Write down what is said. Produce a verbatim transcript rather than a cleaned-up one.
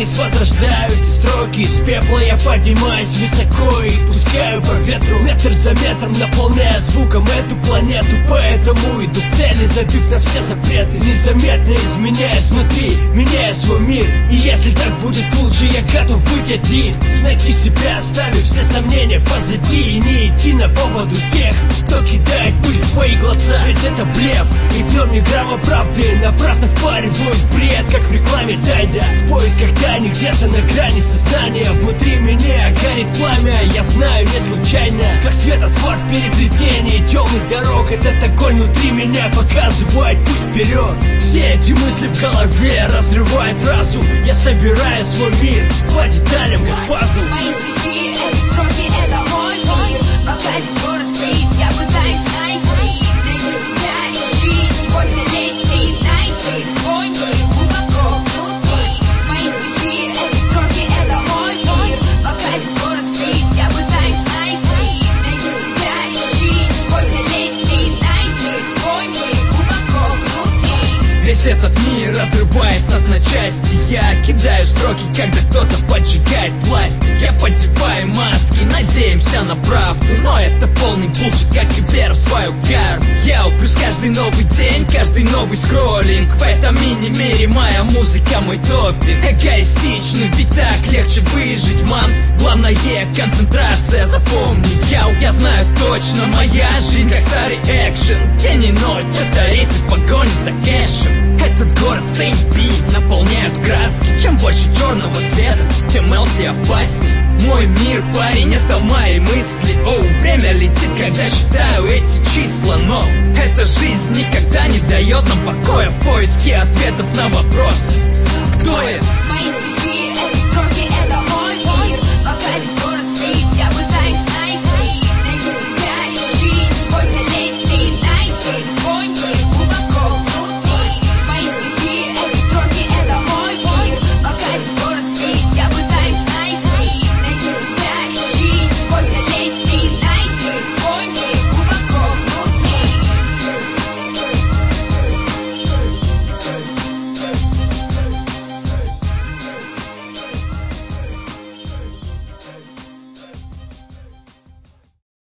феникс возрождаю эти строки. Из пепла я поднимаюсь высоко и пускаю по ветру, метр за метром, наполняя звуком эту планету. Поэтому иду к цели, забив на все запреты, незаметно изменяясь внутри, меняя свой мир. И если так будет лучше, я готов быть один, найти себя, оставив все сомнения позади, и не идти на поводу тех, кто кидает пыль в мои глаза. Ведь это блеф, и в нем ни грамма правды. Напрасно впаривают бред, как в рекламе тайда. В поисках тайны где-то на грани сознания. Внутри меня горит пламя, я знаю не случайно, как светофор в переплетении темных дорог. Этот огонь внутри меня показывает путь вперед. Все эти мысли в голове разрывают разум. Я собираю свой мир по деталям, как пазл. Мои стихи, эти строки, это мой мир. Пока весь город спит, я пытаюсь найти. Найди себя, ищи, не бойся лететь. Найти свой мир глубоко внутри. Мои стихи, эти строки, это мой мир. Пока весь город спит, я пытаюсь найти. Найди себя, ищи, не бойся лететь. Найти свой мир глубоко внутри. Весь этот мир разрывает нас на части. Я кидаю строки, когда кто-то поджигает власть. Я поддеваю маски, надеемся на правду, но это полный булшит, как и вера в свою карму. Я упрюсь каждый новый день, каждый новый скроллинг. В этом мини-мире моя музыка мой топик. Эгоистичный, ведь так легче выжить, ман. Главное концентрация, запомни, я, я знаю точно, моя жизнь как старый экшен. День и ночь, это рейсы в погоне за кэшем. Этот город Сейнт-Пи наполняют краски. Чем больше черного цвета, тем Элси опасней. Мой мир, парень, это мои мысли. Оу, время летит, когда считаю эти числа. Но эта жизнь никогда не дает нам покоя в поиске ответов на вопрос: кто я? Мои стихи, эти строки, это мой мир. Пока весь город спит, я пытаюсь найти. Найди себя, ищи, не бойся лететь. Найти